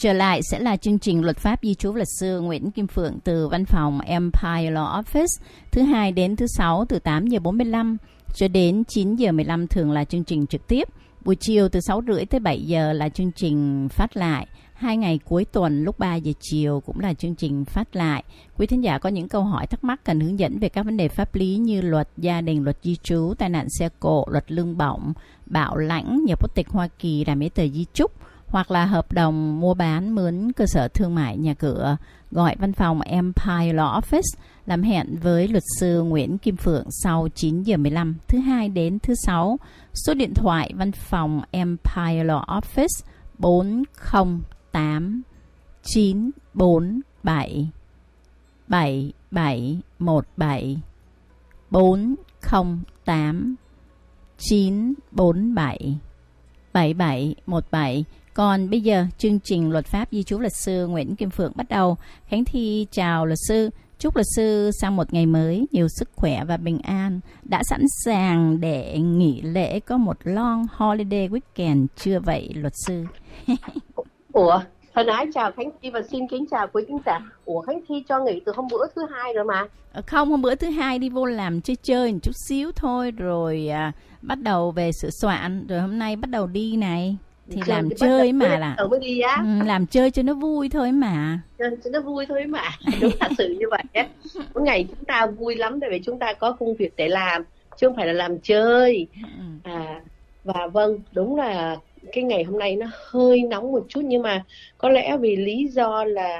trở lại sẽ là chương trình Luật pháp Di trú luật sư Nguyễn Kim Phượng từ văn phòng Empire Law Office, thứ hai đến thứ sáu từ 8 giờ 45 cho đến 9 giờ 15 thường là chương trình trực tiếp. Buổi chiều từ 6 rưỡi tới 7 giờ là chương trình phát lại. 2 ngày cuối tuần lúc 3 giờ chiều cũng là chương trình phát lại. Quý thính giả có những câu hỏi thắc mắc cần hướng dẫn về các vấn đề pháp lý như luật gia đình, luật di trú, tai nạn xe cộ, luật lương bổng, bảo lãnh, nhập quốc tịch Hoa Kỳ, làm giấy tờ di chúc, hoặc là hợp đồng mua bán mướn cơ sở thương mại nhà cửa, gọi văn phòng Empire Law Office, làm hẹn với luật sư Nguyễn Kim Phượng sau 9 giờ 15 thứ hai đến thứ sáu. Số điện thoại văn phòng Empire Law Office 408 947 7717 408 947 7717. Còn bây giờ chương trình Luật pháp Di trú luật sư Nguyễn Kim Phượng bắt đầu. Khánh Thi chào luật sư. Chúc luật sư sang một ngày mới nhiều sức khỏe và bình an. Đã sẵn sàng để nghỉ lễ có một long holiday weekend chưa vậy luật sư? Ủa, thân ái chào Khánh Thi và xin kính chào quý khán giả. Ủa, Khánh Thi cho nghỉ từ hôm bữa thứ hai rồi mà. Không, hôm bữa thứ hai đi vô làm chơi một chút xíu thôi, rồi bắt đầu về sửa soạn, rồi hôm nay bắt đầu đi này. Thì làm chơi mà là làm chơi cho nó vui thôi mà. Cho nó vui thôi mà. Đúng thật sự như vậy á. Mỗi ngày chúng ta vui lắm tại vì chúng ta có công việc để làm, chứ không phải là làm chơi. Và vâng, đúng là cái ngày hôm nay nó hơi nóng một chút, nhưng mà có lẽ vì lý do là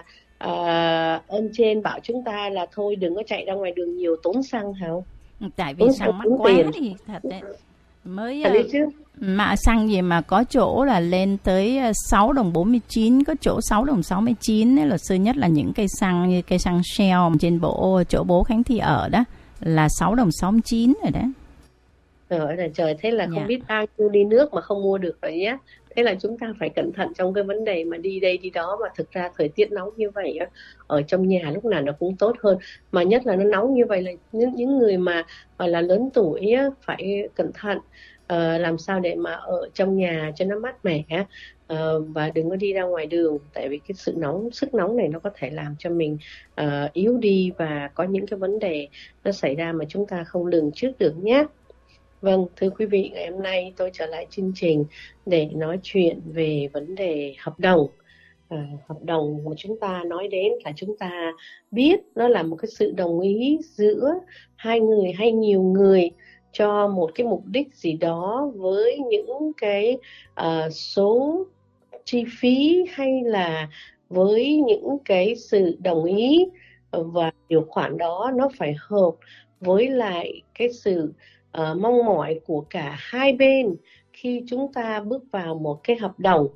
ơn trên bảo chúng ta là thôi đừng có chạy ra ngoài đường nhiều, tốn xăng hả không? Tại vì xăng mắc quá thì thật đấy. Mới mà xăng gì mà có chỗ là lên tới 6 đồng 49, có chỗ 6 đồng 69 đấy luật sư, nhất là những cây xăng như cây xăng Shell trên chỗ bố Khánh Thi ở đó là 6 đồng 69 rồi đó. Trời, thế là không biết bao nhiêu ly nước mà không mua được rồi nhé. Thế là chúng ta phải cẩn thận trong cái vấn đề mà đi đây đi đó, mà thực ra thời tiết nóng như vậy á, ở trong nhà lúc nào nó cũng tốt hơn. Mà nhất là nó nóng như vậy là những người mà gọi là lớn tuổi á, phải cẩn thận, làm sao để mà ở trong nhà cho nó mát mẻ, và đừng có đi ra ngoài đường, tại vì cái sức nóng này nó có thể làm cho mình yếu đi và có những cái vấn đề nó xảy ra mà chúng ta không lường trước được nhé. Vâng, thưa quý vị, ngày hôm nay tôi trở lại chương trình để nói chuyện về vấn đề hợp đồng. Hợp đồng mà chúng ta nói đến là chúng ta biết nó là một cái sự đồng ý giữa hai người hay nhiều người cho một cái mục đích gì đó với những cái số chi phí, hay là với những cái sự đồng ý, và điều khoản đó nó phải hợp với lại cái sự mong mỏi của cả hai bên khi chúng ta bước vào một cái hợp đồng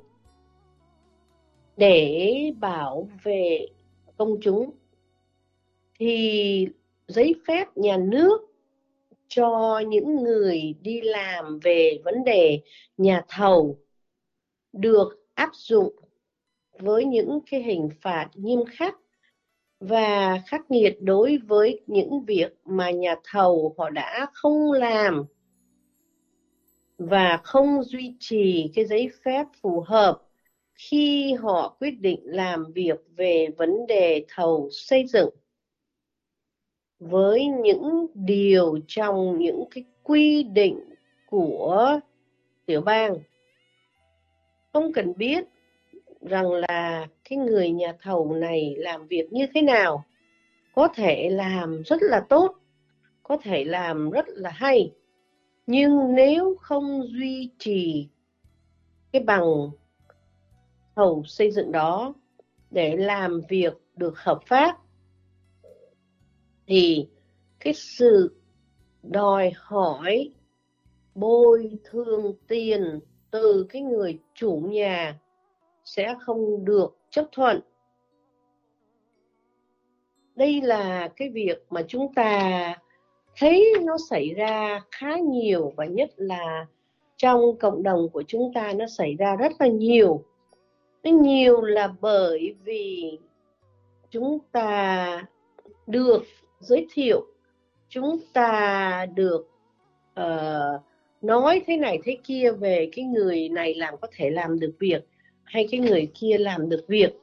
để bảo vệ công chúng. Thì giấy phép nhà nước cho những người đi làm về vấn đề nhà thầu được áp dụng với những cái hình phạt nghiêm khắc và khắc nghiệt đối với những việc mà nhà thầu họ đã không làm và không duy trì cái giấy phép phù hợp khi họ quyết định làm việc về vấn đề thầu xây dựng, với những điều trong những cái quy định của tiểu bang. Không cần biết rằng là cái người nhà thầu này làm việc như thế nào, có thể làm rất là tốt, có thể làm rất là hay, nhưng nếu không duy trì cái bằng thầu xây dựng đó để làm việc được hợp pháp, thì cái sự đòi hỏi bồi thường tiền từ cái người chủ nhà sẽ không được chấp thuận. Đây là cái việc mà chúng ta thấy nó xảy ra khá nhiều, và nhất là trong cộng đồng của chúng ta nó xảy ra rất là nhiều. Nó nhiều là bởi vì chúng ta được giới thiệu, chúng ta được nói thế này thế kia về cái người này làm có thể làm được việc, hay cái người kia làm được việc.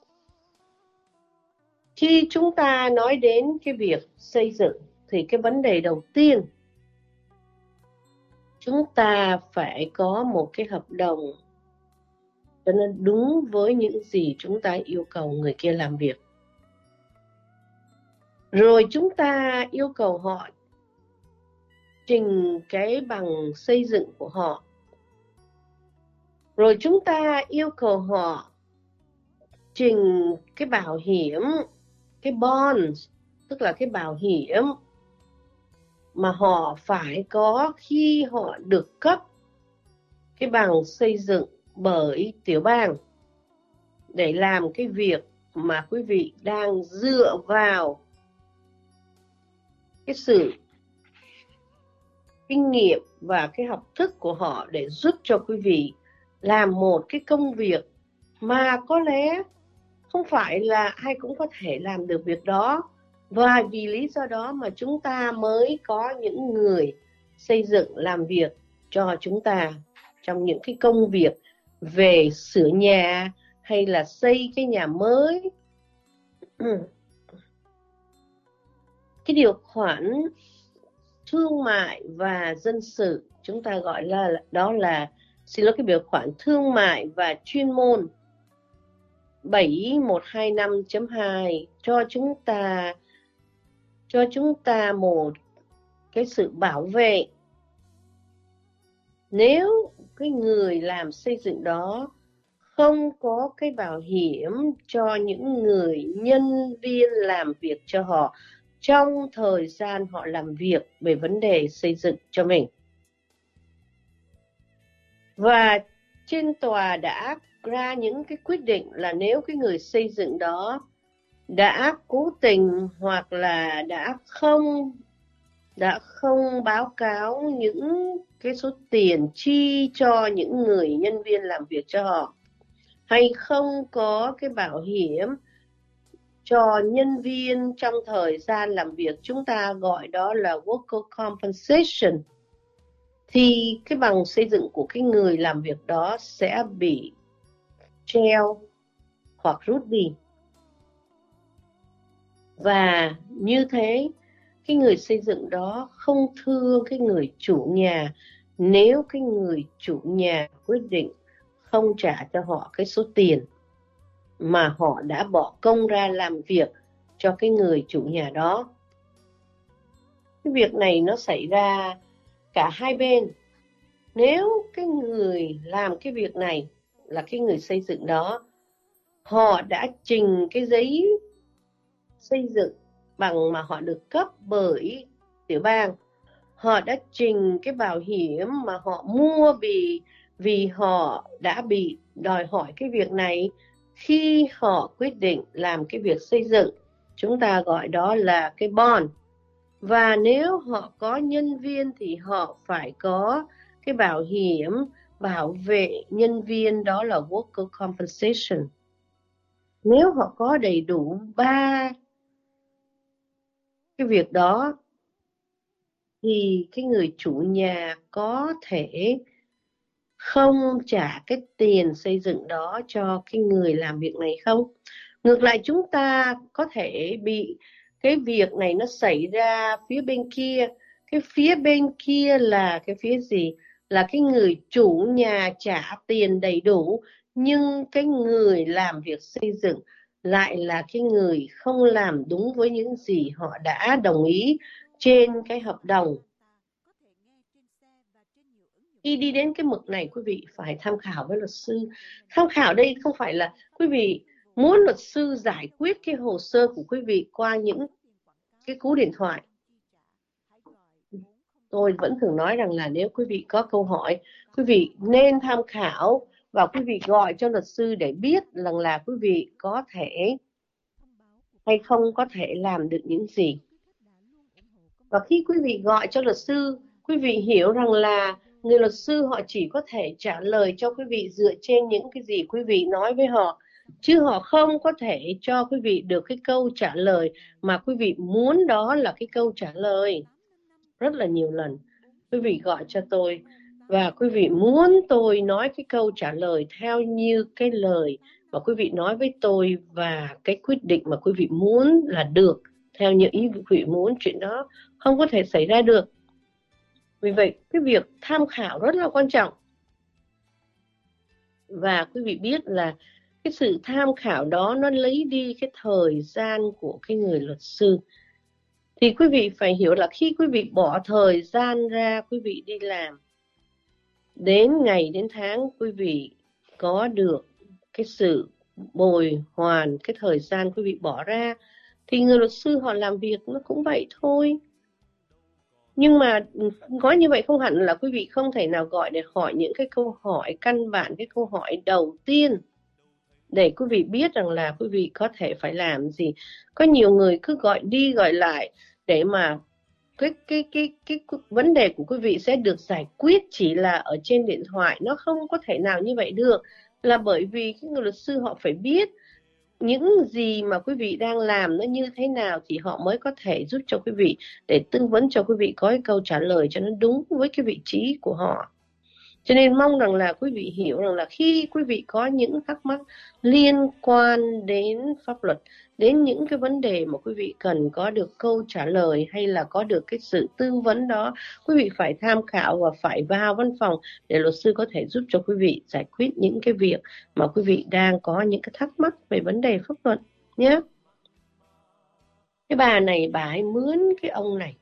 Khi chúng ta nói đến cái việc xây dựng thì cái vấn đề đầu tiên chúng ta phải có một cái hợp đồng cho nó đúng với những gì chúng ta yêu cầu người kia làm việc. Rồi chúng ta yêu cầu họ trình cái bằng xây dựng của họ. Rồi chúng ta yêu cầu họ trình cái bảo hiểm, cái bond, tức là cái bảo hiểm mà họ phải có khi họ được cấp cái bằng xây dựng bởi tiểu bang để làm cái việc mà quý vị đang dựa vào cái sự kinh nghiệm và cái học thức của họ để giúp cho quý vị làm một cái công việc mà có lẽ không phải là ai cũng có thể làm được việc đó. Và vì lý do đó mà chúng ta mới có những người xây dựng làm việc cho chúng ta trong những cái công việc về sửa nhà hay là xây cái nhà mới. Cái điều khoản thương mại và dân sự, chúng ta gọi là đó là, xin lỗi, cái điều khoản thương mại và chuyên môn 7125.2 cho chúng ta một cái sự bảo vệ. Nếu cái người làm xây dựng đó không có cái bảo hiểm cho những người nhân viên làm việc cho họ trong thời gian họ làm việc về vấn đề xây dựng cho mình. Và trên tòa đã ra những cái quyết định là nếu cái người xây dựng đó đã cố tình hoặc là đã không báo cáo những cái số tiền chi cho những người nhân viên làm việc cho họ, hay không có cái bảo hiểm cho nhân viên trong thời gian làm việc, chúng ta gọi đó là worker compensation, thì cái bằng xây dựng của cái người làm việc đó sẽ bị treo hoặc rút đi. Và như thế, cái người xây dựng đó không thương cái người chủ nhà nếu cái người chủ nhà quyết định không trả cho họ cái số tiền mà họ đã bỏ công ra làm việc cho cái người chủ nhà đó. Cái việc này nó xảy ra cả hai bên. Nếu cái người làm cái việc này là cái người xây dựng đó, họ đã trình cái giấy xây dựng bằng mà họ được cấp bởi tiểu bang, họ đã trình cái bảo hiểm mà họ mua vì họ đã bị đòi hỏi cái việc này khi họ quyết định làm cái việc xây dựng, chúng ta gọi đó là cái bond. Và nếu họ có nhân viên thì họ phải có cái bảo hiểm bảo vệ nhân viên, đó là worker compensation. Nếu họ có đầy đủ 3 cái việc đó thì cái người chủ nhà có thể không trả cái tiền xây dựng đó cho cái người làm việc này không? Ngược lại, chúng ta có thể bị cái việc này nó xảy ra phía bên kia. Cái phía bên kia là cái phía gì? Là cái người chủ nhà trả tiền đầy đủ, nhưng cái người làm việc xây dựng lại là cái người không làm đúng với những gì họ đã đồng ý trên cái hợp đồng. Khi đi đến cái mực này, quý vị phải tham khảo với luật sư. Tham khảo đây không phải là quý vị muốn luật sư giải quyết cái hồ sơ của quý vị qua những cái cú điện thoại. Tôi vẫn thường nói rằng là nếu quý vị có câu hỏi, quý vị nên tham khảo và quý vị gọi cho luật sư để biết rằng là quý vị có thể hay không có thể làm được những gì. Và khi quý vị gọi cho luật sư, quý vị hiểu rằng là người luật sư họ chỉ có thể trả lời cho quý vị dựa trên những cái gì quý vị nói với họ, chứ họ không có thể cho quý vị được cái câu trả lời mà quý vị muốn đó là cái câu trả lời. Rất là nhiều lần quý vị gọi cho tôi và quý vị muốn tôi nói cái câu trả lời theo như cái lời mà quý vị nói với tôi, và cái quyết định mà quý vị muốn là được theo như ý quý vị muốn, chuyện đó không có thể xảy ra được. Vì vậy cái việc tham khảo rất là quan trọng. Và quý vị biết là cái sự tham khảo đó nó lấy đi cái thời gian của cái người luật sư. Thì quý vị phải hiểu là khi quý vị bỏ thời gian ra, quý vị đi làm, đến ngày đến tháng quý vị có được cái sự bồi hoàn cái thời gian quý vị bỏ ra, thì người luật sư họ làm việc nó cũng vậy thôi. Nhưng mà có như vậy không hẳn là quý vị không thể nào gọi để hỏi những cái câu hỏi căn bản, cái câu hỏi đầu tiên để quý vị biết rằng là quý vị có thể phải làm gì. Có nhiều người cứ gọi đi gọi lại để mà cái vấn đề của quý vị sẽ được giải quyết chỉ là ở trên điện thoại. Nó không có thể nào như vậy được, là bởi vì cái người luật sư họ phải biết những gì mà quý vị đang làm nó như thế nào thì họ mới có thể giúp cho quý vị, để tư vấn cho quý vị có cái câu trả lời cho nó đúng với cái vị trí của họ. Cho nên mong rằng là quý vị hiểu rằng là khi quý vị có những thắc mắc liên quan đến pháp luật, đến những cái vấn đề mà quý vị cần có được câu trả lời hay là có được cái sự tư vấn đó, quý vị phải tham khảo và phải vào văn phòng để luật sư có thể giúp cho quý vị giải quyết những cái việc mà quý vị đang có những cái thắc mắc về vấn đề pháp luật nhé. Cái bà này bà ấy mướn cái ông này,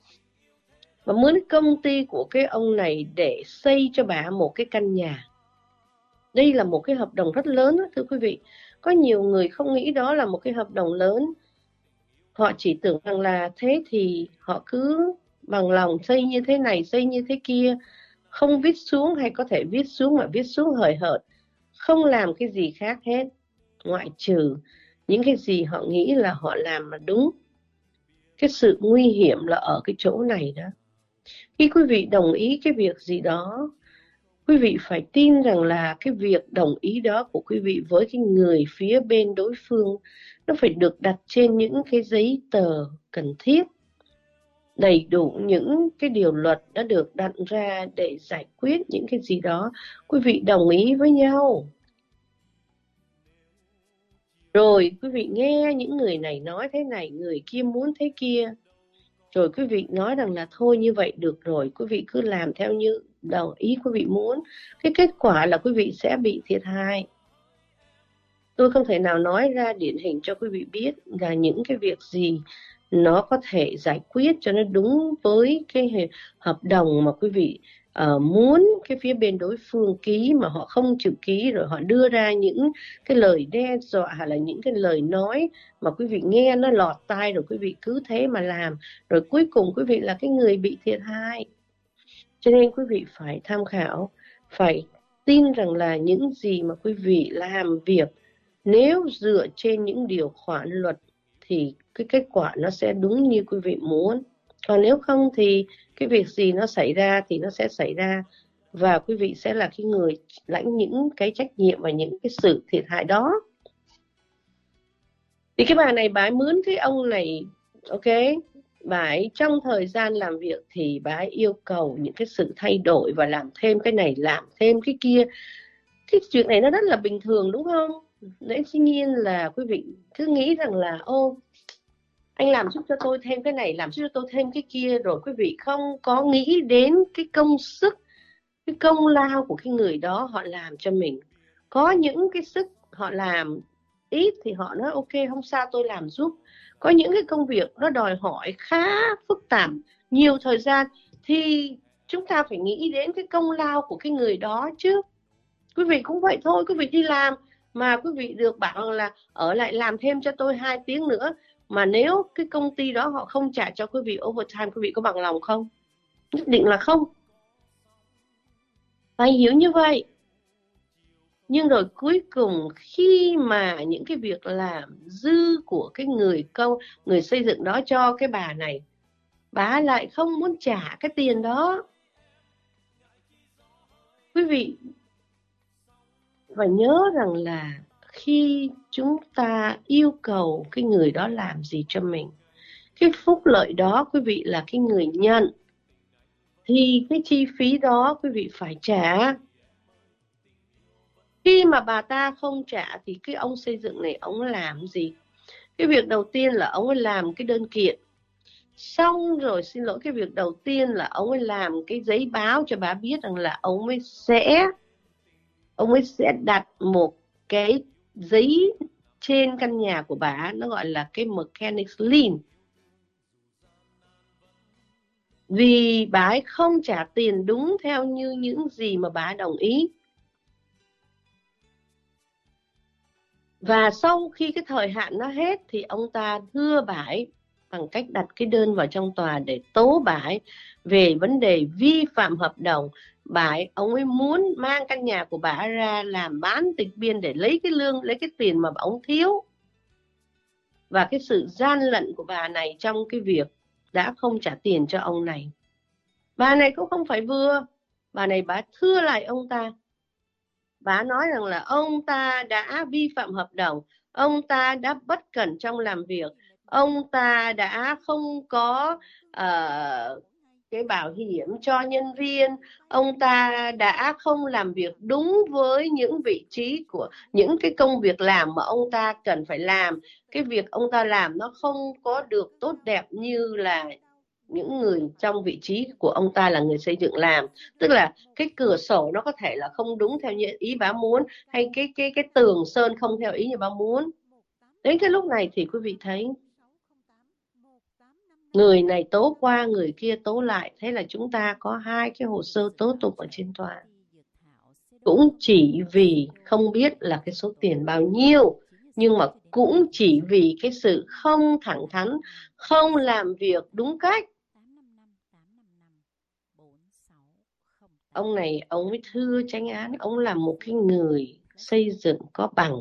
và mướn công ty của cái ông này để xây cho bà một cái căn nhà. Đây là một cái hợp đồng rất lớn đó, thưa quý vị. Có nhiều người không nghĩ đó là một cái hợp đồng lớn. Họ chỉ tưởng rằng là thế thì họ cứ bằng lòng xây như thế này, xây như thế kia, không viết xuống, hay có thể viết xuống mà viết xuống hời hợt, không làm cái gì khác hết, ngoại trừ những cái gì họ nghĩ là họ làm là đúng. Cái sự nguy hiểm là ở cái chỗ này đó. Khi quý vị đồng ý cái việc gì đó, quý vị phải tin rằng là cái việc đồng ý đó của quý vị với cái người phía bên đối phương nó phải được đặt trên những cái giấy tờ cần thiết, đầy đủ những cái điều luật đã được đặt ra để giải quyết những cái gì đó quý vị đồng ý với nhau. Rồi quý vị nghe những người này nói thế này, người kia muốn thế kia, rồi quý vị nói rằng là thôi như vậy được rồi, quý vị cứ làm theo như đồng ý quý vị muốn. Cái kết quả là quý vị sẽ bị thiệt hại. Tôi không thể nào nói ra điển hình cho quý vị biết là những cái việc gì nó có thể giải quyết cho nó đúng với cái hợp đồng mà quý vị muốn cái phía bên đối phương ký mà họ không chịu ký, rồi họ đưa ra những cái lời đe dọa hay là những cái lời nói mà quý vị nghe nó lọt tai, rồi quý vị cứ thế mà làm, rồi cuối cùng quý vị là cái người bị thiệt hại. Cho nên quý vị phải tham khảo, phải tin rằng là những gì mà quý vị làm việc nếu dựa trên những điều khoản luật thì cái kết quả nó sẽ đúng như quý vị muốn. Còn nếu không thì cái việc gì nó xảy ra thì nó sẽ xảy ra, và quý vị sẽ là cái người lãnh những cái trách nhiệm và những cái sự thiệt hại đó. Thì cái bà này bà ấy mướn cái ông này, ok, bà ấy trong thời gian làm việc thì bà ấy yêu cầu những cái sự thay đổi và làm thêm cái này, làm thêm cái kia. Cái chuyện này nó rất là bình thường đúng không? Đấy, dĩ nhiên là quý vị cứ nghĩ rằng là ô, anh làm giúp cho tôi thêm cái này, làm giúp cho tôi thêm cái kia, rồi quý vị không có nghĩ đến cái công sức, cái công lao của cái người đó họ làm cho mình. Có những cái sức họ làm ít thì họ nói ok không sao tôi làm giúp. Có những cái công việc nó đòi hỏi khá phức tạp, nhiều thời gian, thì chúng ta phải nghĩ đến cái công lao của cái người đó chứ. Quý vị cũng vậy thôi, quý vị đi làm mà quý vị được bảo là ở lại làm thêm cho tôi 2 tiếng nữa, mà nếu cái công ty đó họ không trả cho quý vị overtime, quý vị có bằng lòng không? Nhất định là không. Phải hiểu như vậy. Nhưng rồi cuối cùng khi mà những cái việc làm dư của cái người xây dựng đó cho cái bà này, bà lại không muốn trả cái tiền đó. Quý vị phải nhớ rằng là khi chúng ta yêu cầu cái người đó làm gì cho mình, cái phúc lợi đó quý vị là cái người nhận. thì cái chi phí đó quý vị phải trả. Khi mà bà ta không trả thì cái ông xây dựng này ông làm gì? Cái việc đầu tiên là ông ấy làm cái đơn kiện. Xong rồi, xin lỗi, cái việc đầu tiên là ông ấy làm cái giấy báo cho bà biết rằng là ông ấy sẽ đặt một cái giấy trên căn nhà của bà, nó gọi là cái mechanics lien. Vì bà ấy không trả tiền đúng theo như những gì mà bà đồng ý. Và sau khi cái thời hạn nó hết thì ông ta thưa bà ấy bằng cách đặt cái đơn vào trong tòa để tố bà ấy về vấn đề vi phạm hợp đồng. Ông ấy muốn mang căn nhà của bà ấy ra làm bán tịch biên để lấy cái tiền mà ông thiếu. Và cái sự gian lận của bà này trong cái việc đã không trả tiền cho ông này. Bà này cũng không phải vừa. Bà này bà thưa lại ông ta. Bà nói rằng là ông ta đã vi phạm hợp đồng, ông ta đã bất cẩn trong làm việc, ông ta đã không có cái bảo hiểm cho nhân viên, ông ta đã không làm việc đúng với những vị trí của những cái công việc làm mà ông ta cần phải làm. Cái việc ông ta làm nó không có được tốt đẹp như là những người trong vị trí của ông ta là người xây dựng làm. Tức là cái cửa sổ nó có thể là không đúng theo như ý bà muốn, hay cái tường sơn không theo ý như bà muốn. Đến cái lúc này thì quý vị thấy người này tố qua, người kia tố lại. Thế là chúng ta có hai cái hồ sơ tố tụng ở trên tòa. Cũng chỉ vì không biết là cái số tiền bao nhiêu, nhưng mà cũng chỉ vì cái sự không thẳng thắn, không làm việc đúng cách. Ông này, ông mới thưa chánh án, ông là một cái người xây dựng có bằng.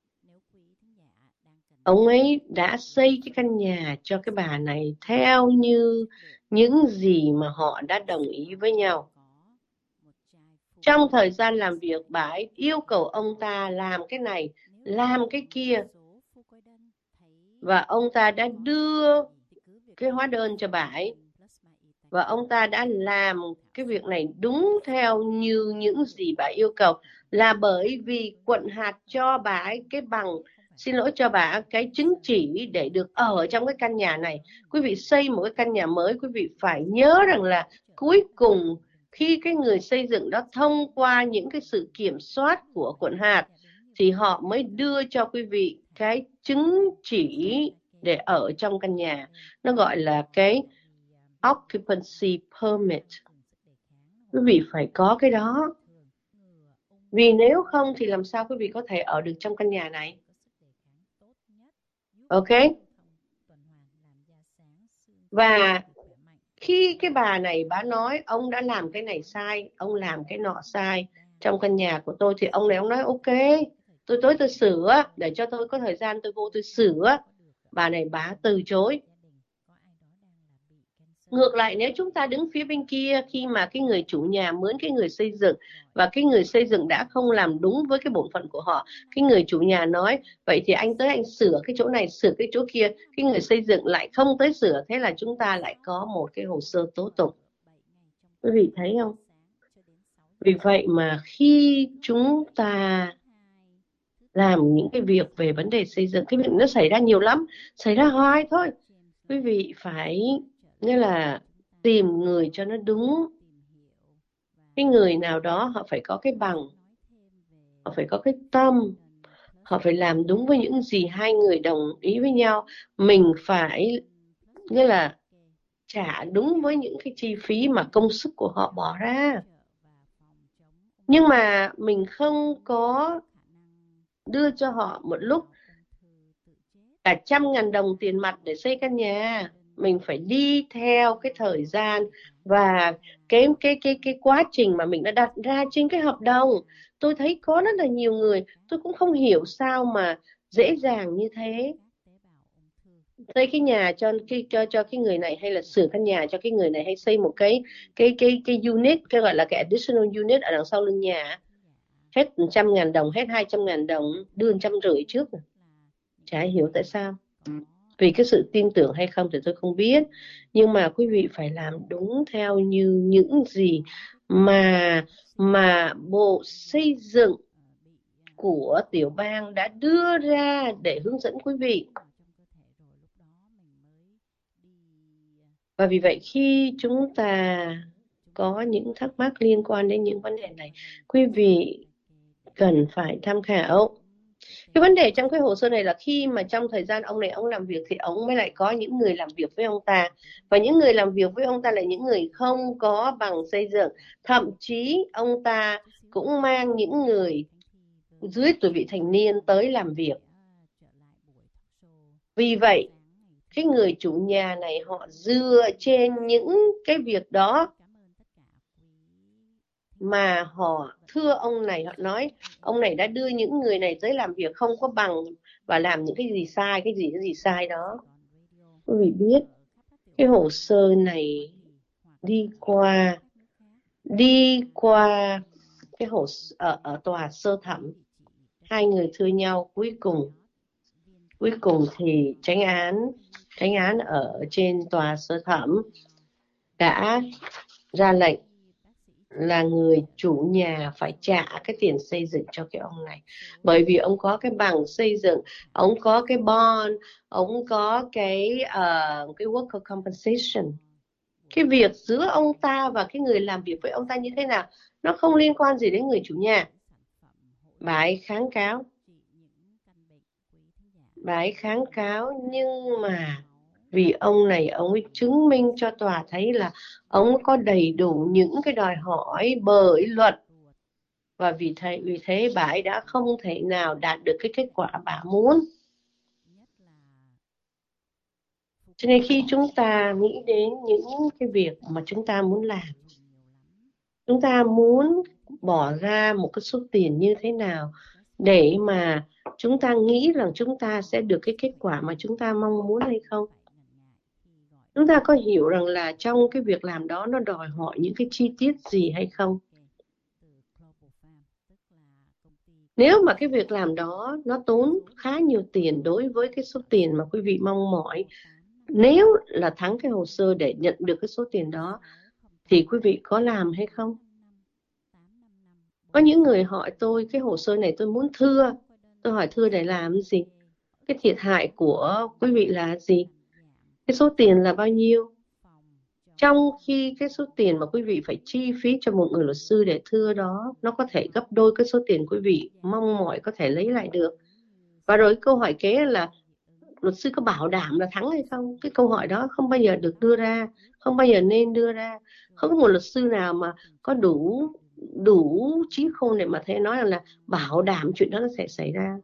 Ông ấy đã xây cái căn nhà cho cái bà này theo như những gì mà họ đã đồng ý với nhau. Trong thời gian làm việc, bà ấy yêu cầu ông ta làm cái này, làm cái kia. Và ông ta đã đưa cái hóa đơn cho bà ấy. Và ông ta đã làm cái việc này đúng theo như những gì bà yêu cầu. Là bởi vì quận hạt cho bà ấy cái bằng, xin lỗi, cho bà cái chứng chỉ để được ở trong cái căn nhà này. Quý vị xây một cái căn nhà mới, quý vị phải nhớ rằng là cuối cùng khi cái người xây dựng đó thông qua những cái sự kiểm soát của quận hạt thì họ mới đưa cho quý vị cái chứng chỉ để ở trong căn nhà. Nó gọi là cái occupancy permit. Quý vị phải có cái đó. Vì nếu không thì làm sao quý vị có thể ở được trong căn nhà này? Ok? Và khi cái bà này bà nói ông đã làm cái này sai, ông làm cái nọ sai trong căn nhà của tôi, thì ông này ông nói ok, tôi sửa, để cho tôi có thời gian tôi vô tôi sửa. Bà này bà từ chối. Ngược lại, nếu chúng ta đứng phía bên kia, khi mà cái người chủ nhà mướn cái người xây dựng và cái người xây dựng đã không làm đúng với cái bổn phận của họ, cái người chủ nhà nói vậy thì anh tới anh sửa cái chỗ này, sửa cái chỗ kia, cái người xây dựng lại không tới sửa, thế là chúng ta lại có một cái hồ sơ tố tụng. Quý vị thấy không? Vì vậy mà khi chúng ta làm những cái việc về vấn đề xây dựng, cái việc nó xảy ra nhiều lắm, xảy ra hoài thôi. Quý vị phải nghĩa là tìm người cho nó đúng. Cái người nào đó họ phải có cái bằng, họ phải có cái tâm, họ phải làm đúng với những gì hai người đồng ý với nhau. Mình phải nghĩa là trả đúng với những cái chi phí mà công sức của họ bỏ ra. Nhưng mà mình không có đưa cho họ một lúc cả 100.000 đồng tiền mặt để xây căn nhà. Mình phải đi theo cái thời gian và cái quá trình mà mình đã đặt ra trên cái hợp đồng. Tôi thấy có rất là nhiều người, tôi cũng không hiểu sao mà dễ dàng như thế. Xây cái nhà cho cái người này, hay là sửa căn nhà cho cái người này, hay xây một cái unit, cái gọi là cái additional unit ở đằng sau lưng nhà. Hết 100.000 đồng, hết 200.000 đồng, đưa 150 trước. Chả hiểu tại sao. Vì cái sự tin tưởng hay không thì tôi không biết, nhưng mà quý vị phải làm đúng theo như những gì mà Bộ Xây dựng của tiểu bang đã đưa ra để hướng dẫn quý vị. Và vì vậy khi chúng ta có những thắc mắc liên quan đến những vấn đề này, quý vị cần phải tham khảo. Cái vấn đề trong cái hồ sơ này là khi mà trong thời gian ông này ông làm việc thì ông mới lại có những người làm việc với ông ta, và những người làm việc với ông ta là những người không có bằng xây dựng, thậm chí ông ta cũng mang những người dưới tuổi vị thành niên tới làm việc. Vì vậy cái người chủ nhà này họ dựa trên những cái việc đó mà họ thưa ông này, họ nói ông này đã đưa những người này tới làm việc không có bằng và làm những cái gì sai, cái gì sai đó. Quý vị biết cái hồ sơ này đi qua cái ở tòa sơ thẩm, hai người thưa nhau, cuối cùng thì chánh án ở trên tòa sơ thẩm đã ra lệnh là người chủ nhà phải trả cái tiền xây dựng cho cái ông này, bởi vì ông có cái bằng xây dựng, ông có cái bond, ông có cái worker compensation. Cái việc giữa ông ta và cái người làm việc với ông ta như thế nào nó không liên quan gì đến người chủ nhà. Bà ấy kháng cáo nhưng mà vì ông này ông ấy chứng minh cho tòa thấy là ông có đầy đủ những cái đòi hỏi bởi luật, và vì thế bà ấy đã không thể nào đạt được cái kết quả bà muốn. Cho nên khi chúng ta nghĩ đến những cái việc mà chúng ta muốn làm, chúng ta muốn bỏ ra một cái số tiền như thế nào để mà chúng ta nghĩ rằng chúng ta sẽ được cái kết quả mà chúng ta mong muốn hay không? Chúng ta có hiểu rằng là trong cái việc làm đó nó đòi hỏi những cái chi tiết gì hay không? Nếu mà cái việc làm đó nó tốn khá nhiều tiền đối với cái số tiền mà quý vị mong mỏi, nếu là thắng cái hồ sơ để nhận được cái số tiền đó, thì quý vị có làm hay không? Có những người hỏi tôi cái hồ sơ này tôi muốn thưa. Tôi hỏi thưa để làm gì? Cái thiệt hại của quý vị là gì? Cái số tiền là bao nhiêu? Trong khi cái số tiền mà quý vị phải chi phí cho một người luật sư để thưa đó, nó có thể gấp đôi cái số tiền quý vị mong mỏi có thể lấy lại được. Và rồi câu hỏi kế là luật sư có bảo đảm là thắng hay không? Cái câu hỏi đó không bao giờ được đưa ra, không bao giờ nên đưa ra. Không có một luật sư nào mà có đủ trí khôn để mà thế nói là bảo đảm chuyện đó nó sẽ xảy ra.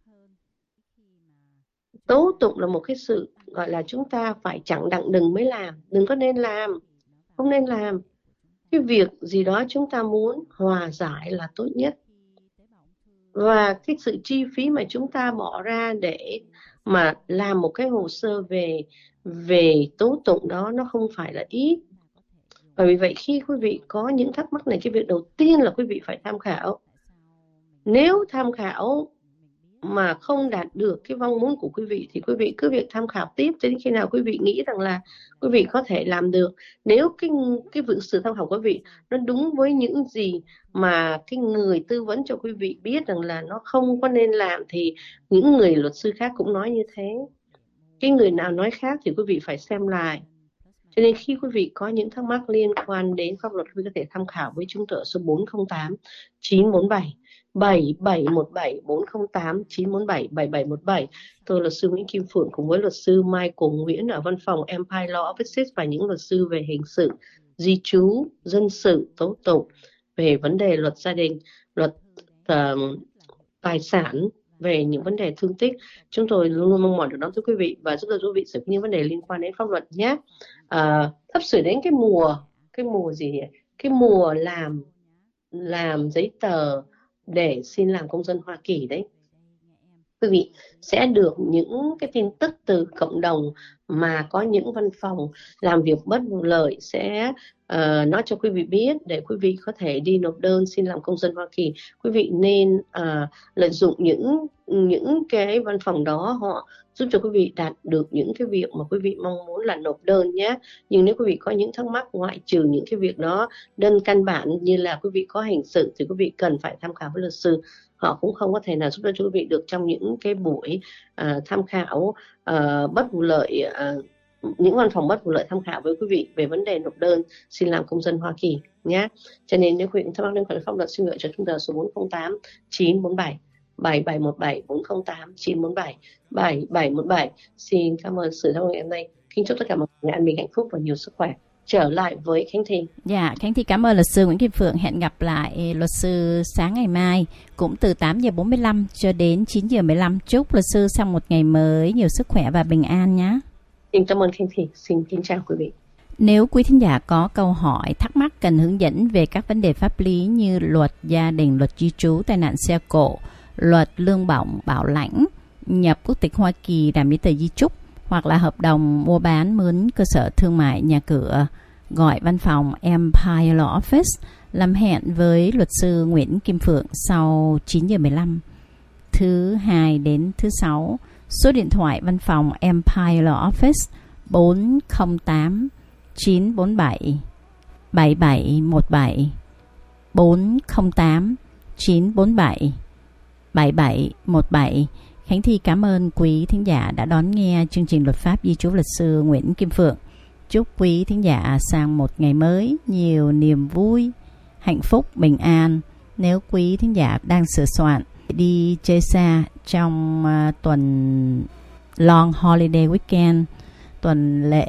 Tố tụng là một cái sự gọi là chúng ta phải chẳng đặng đừng mới làm, đừng có nên làm, không nên làm. Cái việc gì đó chúng ta muốn hòa giải là tốt nhất. Và cái sự chi phí mà chúng ta bỏ ra để mà làm một cái hồ sơ về tố tụng đó nó không phải là ít. Và vì vậy khi quý vị có những thắc mắc này, cái việc đầu tiên là quý vị phải tham khảo. Nếu tham khảo mà không đạt được cái mong muốn của quý vị thì quý vị cứ việc tham khảo tiếp cho đến khi nào quý vị nghĩ rằng là quý vị có thể làm được. Nếu cái sự tham khảo của quý vị nó đúng với những gì mà cái người tư vấn cho quý vị biết rằng là nó không có nên làm, thì những người luật sư khác cũng nói như thế. Cái người nào nói khác thì quý vị phải xem lại. Cho nên khi quý vị có những thắc mắc liên quan đến pháp luật, quý vị có thể tham khảo với chúng tôi số 408 947 7717 408 947 7717. Tôi là luật sư Nguyễn Kim Phượng cùng với luật sư Michael Nguyễn ở văn phòng Empire Law Offices và những luật sư về hình sự, di trú, dân sự, tố tụng, về vấn đề luật gia đình, luật tài sản, về những vấn đề thương tích. Chúng tôi luôn luôn mong mỏi được đón tiếp quý vị và giúp đỡ quý vị xử những vấn đề liên quan đến pháp luật nhé. Sắp sửa đến cái mùa gì nhỉ? Cái mùa làm giấy tờ để xin làm công dân Hoa Kỳ đấy. Quý vị sẽ được những cái tin tức từ cộng đồng mà có những văn phòng làm việc bất vụ lợi sẽ nói cho quý vị biết để quý vị có thể đi nộp đơn xin làm công dân Hoa Kỳ. Quý vị nên lợi dụng những cái văn phòng đó, họ giúp cho quý vị đạt được những cái việc mà quý vị mong muốn là nộp đơn nhé. Nhưng nếu quý vị có những thắc mắc ngoại trừ những cái việc đó, đơn căn bản như là quý vị có hình sự thì quý vị cần phải tham khảo với luật sư. Họ cũng không có thể nào giúp đỡ quý vị được trong những cái buổi tham khảo bất vụ lợi, những văn phòng bất vụ lợi tham khảo với quý vị về vấn đề nộp đơn xin làm công dân Hoa Kỳ nhé. Cho nên nếu quý vị thắc mắc liên quan đến pháp luật, xin gửi cho chúng ta số 408 947 7717 408 947 7717. Xin cảm ơn sự thông ngày hôm nay. Kính chúc tất cả mọi người an bình, hạnh phúc và nhiều sức khỏe. Trở lại với Khánh Thi. Dạ, Khánh Thi cảm ơn luật sư Nguyễn Kim Phượng. Hẹn gặp lại luật sư sáng ngày mai cũng từ 8:45 cho đến 9:15. Chúc luật sư sau một ngày mới nhiều sức khỏe và bình an nhé. Xin cảm ơn Khánh Thi. Xin kính chào quý vị. Nếu quý thính giả có câu hỏi, thắc mắc cần hướng dẫn về các vấn đề pháp lý như luật gia đình, luật di trú, tai nạn xe cộ, luật lương bổng, bảo lãnh, nhập quốc tịch Hoa Kỳ, làm giấy tờ di chúc hoặc là hợp đồng mua bán mướn cơ sở thương mại nhà cửa, gọi văn phòng Empire Law Office. Làm hẹn với luật sư Nguyễn Kim Phượng sau 9:15 thứ Hai đến thứ Sáu. Số điện thoại văn phòng Empire Law Office 408 947 7717 408 947 7717. Khánh Thi cảm ơn quý thính giả đã đón nghe chương trình Luật pháp di trú luật sư Nguyễn Kim Phượng. Chúc quý thính giả sang một ngày mới nhiều niềm vui, hạnh phúc, bình an. Nếu quý thính giả đang sửa soạn đi chơi xa trong tuần long holiday weekend, tuần lễ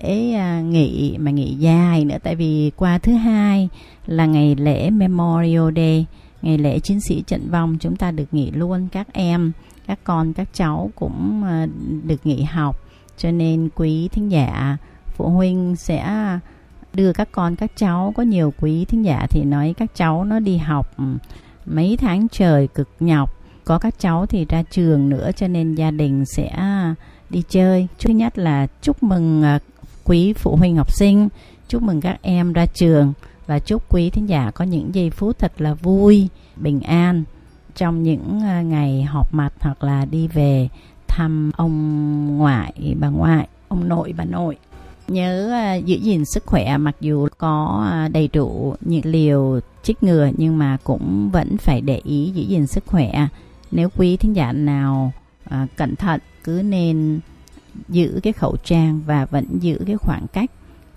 nghỉ mà nghỉ dài nữa, tại vì qua thứ Hai là ngày lễ Memorial Day, ngày lễ chiến sĩ trận vong, chúng ta được nghỉ luôn. Các em, các con, các cháu cũng được nghỉ học, cho nên quý thính giả phụ huynh sẽ đưa các con các cháu. Có nhiều quý thính giả thì nói các cháu nó đi học mấy tháng trời cực nhọc, có các cháu thì ra trường nữa, cho nên gia đình sẽ đi chơi. Thứ nhất là chúc mừng quý phụ huynh học sinh, chúc mừng các em ra trường, và chúc quý thính giả có những giây phút thật là vui, bình an trong những ngày họp mặt hoặc là đi về thăm ông ngoại, bà ngoại, ông nội, bà nội. Nhớ giữ gìn sức khỏe, mặc dù có đầy đủ những liều chích ngừa nhưng mà cũng vẫn phải để ý giữ gìn sức khỏe. Nếu quý thính giả nào cẩn thận, cứ nên giữ cái khẩu trang và vẫn giữ cái khoảng cách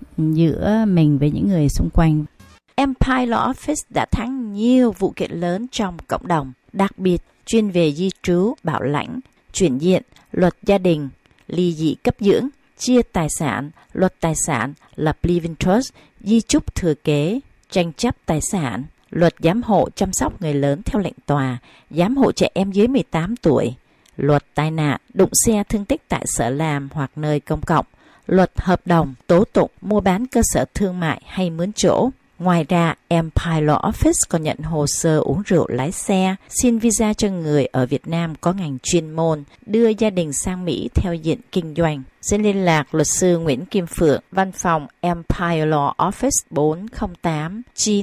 giữa mình với những người xung quanh. Empire Law Office đã thắng nhiều vụ kiện lớn trong cộng đồng, đặc biệt chuyên về di trú, bảo lãnh, chuyển diện, luật gia đình, ly dị cấp dưỡng, chia tài sản, luật tài sản, lập living trust, di chúc thừa kế, tranh chấp tài sản, luật giám hộ chăm sóc người lớn theo lệnh tòa, giám hộ trẻ em dưới 18 tuổi, luật tai nạn, đụng xe thương tích tại sở làm hoặc nơi công cộng, luật hợp đồng, tố tụng, mua bán cơ sở thương mại hay mướn chỗ. Ngoài ra, Empire Law Office còn nhận hồ sơ uống rượu lái xe, xin visa cho người ở Việt Nam có ngành chuyên môn, đưa gia đình sang Mỹ theo diện kinh doanh. Xin liên lạc luật sư Nguyễn Kim Phượng, văn phòng Empire Law Office 408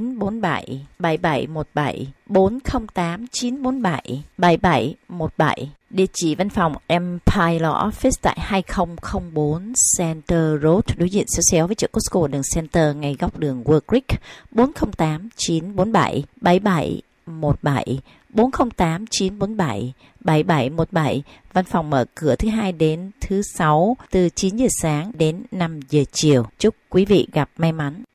947 7717 408 947 7717. Địa chỉ văn phòng Empire Law Office tại 2004 Center Road, đối diện xéo xéo với chợ Costco đường Center, ngay góc đường World Creek. 408 947 7717 408 947 7717. Văn phòng mở cửa thứ Hai đến thứ Sáu từ 9 giờ sáng đến 5 giờ chiều. Chúc quý vị gặp may mắn.